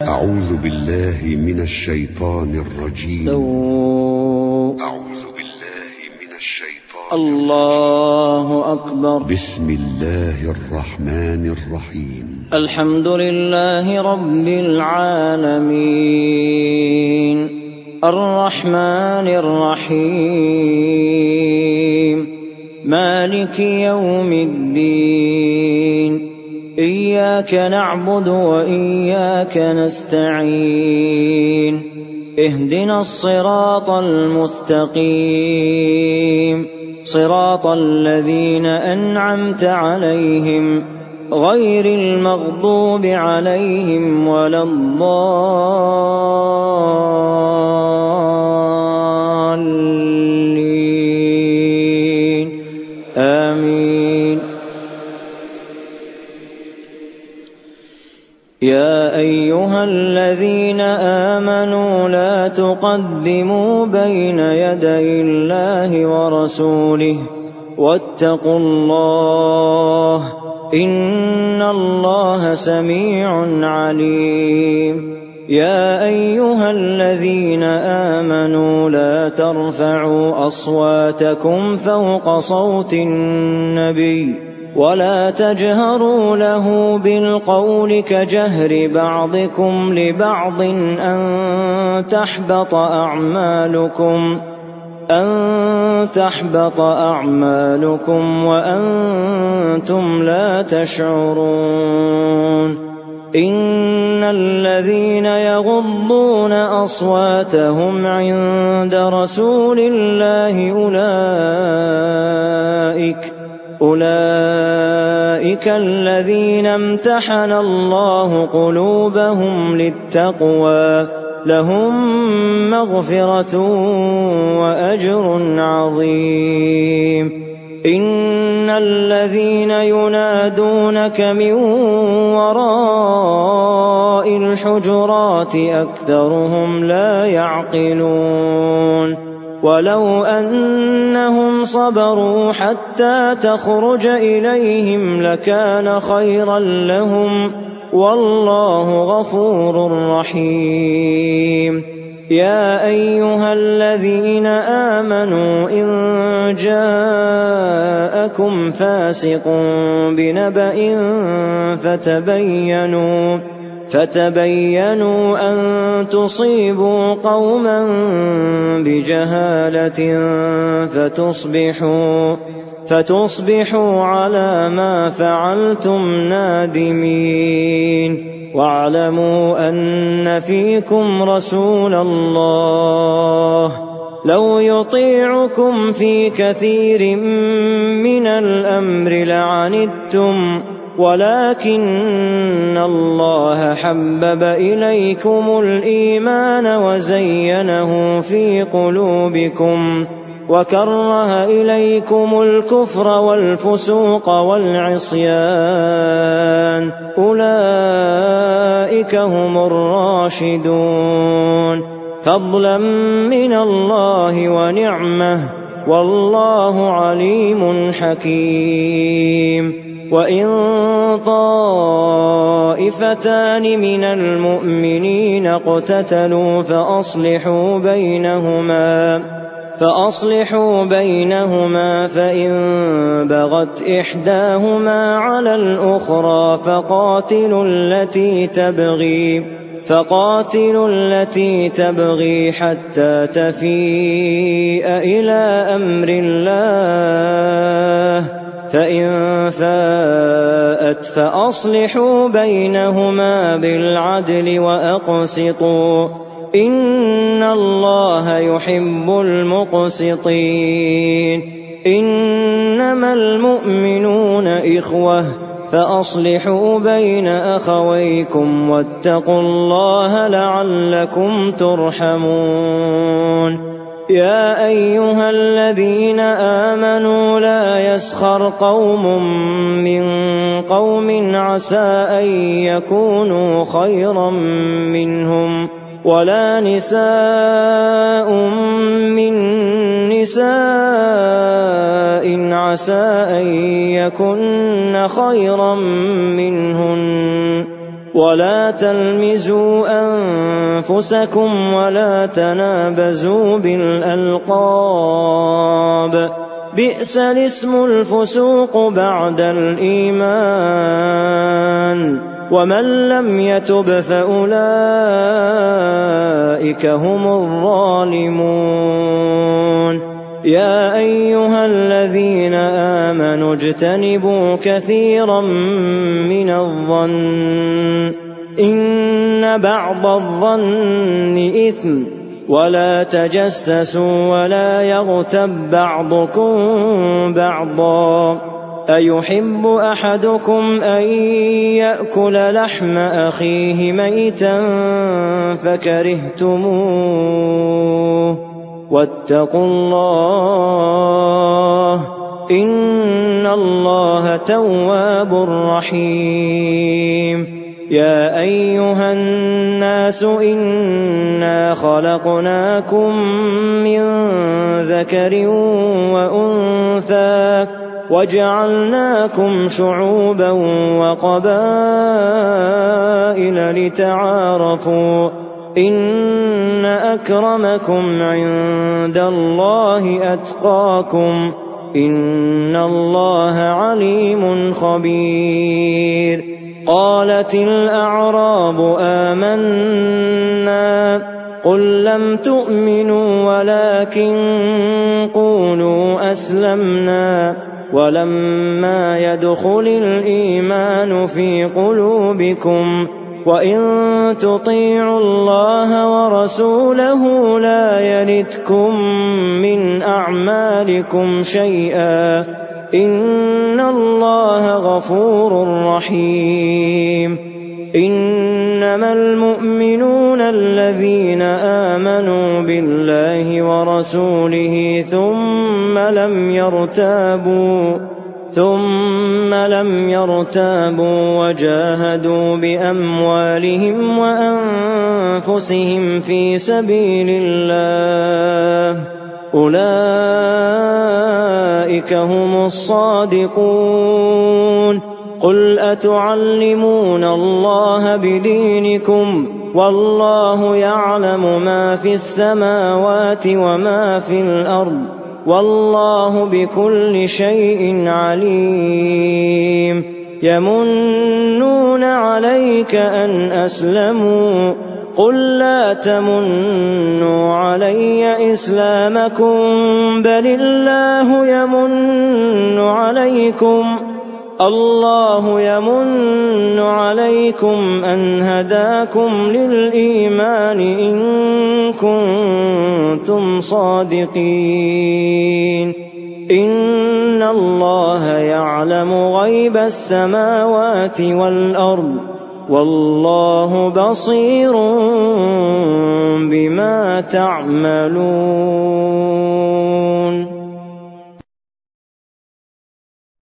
أعوذ بالله من الشيطان الرجيم. أعوذ بالله من الشيطان الله أكبر. بسم الله الرحمن الرحيم. الحمد لله رب العالمين الرحمن الرحيم مالك يوم الدين إياك نعبد وإياك نستعين اهدنا الصراط المستقيم صراط الذين أنعمت عليهم غير المغضوب عليهم ولا الضالين آمين. يا أيها الذين آمنوا لا تقدموا بين يدي الله ورسوله واتقوا الله إن الله سميع عليم. يا أيها الذين آمنوا لا ترفعوا أصواتكم فوق صوت النبي ولا تجهروا له بالقول كجهر بعضكم لبعض أن تحبط أعمالكم وأنتم لا تشعرون. إن الذين يغضون أصواتهم عند رسول الله أولئك الذين امتحن الله قلوبهم للتقوى لهم مغفرة وأجر عظيم. إن الذين ينادونك من وراء الحجرات أكثرهم لا يعقلون. ولو أنهم صبروا حتى تخرج إليهم لكان خيرا لهم والله غفور رحيم. يا أيها الذين آمنوا إن جاءكم فاسق بنبأ فتبينوا أن تصيبوا قوما بجهالة فتصبحوا على ما فعلتم نادمين. واعلموا أن فيكم رسول الله لو يطيعكم في كثير من الأمر لعنتم ولكن الله حبب إليكم الإيمان وزينه في قلوبكم وكره إليكم الكفر والفسوق والعصيان أولئك هم الراشدون فضلا من الله ونعمة والله عليم حكيم. وإن طائفتان من المؤمنين اقتتلوا فأصلحوا بينهما فإن بغت إحداهما على الأخرى فقاتلوا التي تبغي حتى تفيء إلى أمر الله فإن فاءت فأصلحوا بينهما بالعدل وأقسطوا إن الله يحب المقسطين. إنما المؤمنون إخوة فأصلحوا بين أخويكم واتقوا الله لعلكم ترحمون. يا أيها الذين آمنوا لا يسخر قوم من قوم عسى أن يكونوا خيرا منهم ولا نساء من نساء عسى أن يكن خيرا منهن ولا تلمزوا أنفسكم ولا تنابزوا بالألقاب بئس الاسم الفسوق بعد الإيمان ومن لم يتب فأولئك هم الظالمون يا أيها الذين آمنوا اجتنبوا كثيرا من الظن إن بعض الظن إثم ولا تجسسوا ولا يغتب بعضكم بعضا أيحب أحدكم أن يأكل لحم أخيه ميتا فكرهتموه واتقوا الله إن الله تواب رحيم يا أيها الناس إنا خلقناكم من ذكر وأنثى وجعلناكم شعوبا وقبائل لتعارفوا إن أكرمكم عند الله أتقاكم إن الله عليم خبير قالت الأعراب آمنا قل لم تؤمنوا ولكن قولوا أسلمنا ولما يدخل الإيمان في قلوبكم وإن تطيعوا الله ورسوله لا يلتكم من أعمالكم شيئا إن الله غفور رحيم إنما المؤمنون الذين آمنوا بالله ورسوله ثم لم يرتابوا وجاهدوا بأموالهم وأنفسهم في سبيل الله أولئك هم الصادقون قل أتعلمون الله بدينكم والله يعلم ما في السماوات وما في الأرض والله بكل شيء عليم يمنون عليك أن أسلموا قل لا تمنوا علي إسلامكم بل الله يمن عليكم أن هداكم للإيمان إن كنتم صادقين إن الله يعلم غيب السماوات والأرض والله بصير بما تعملون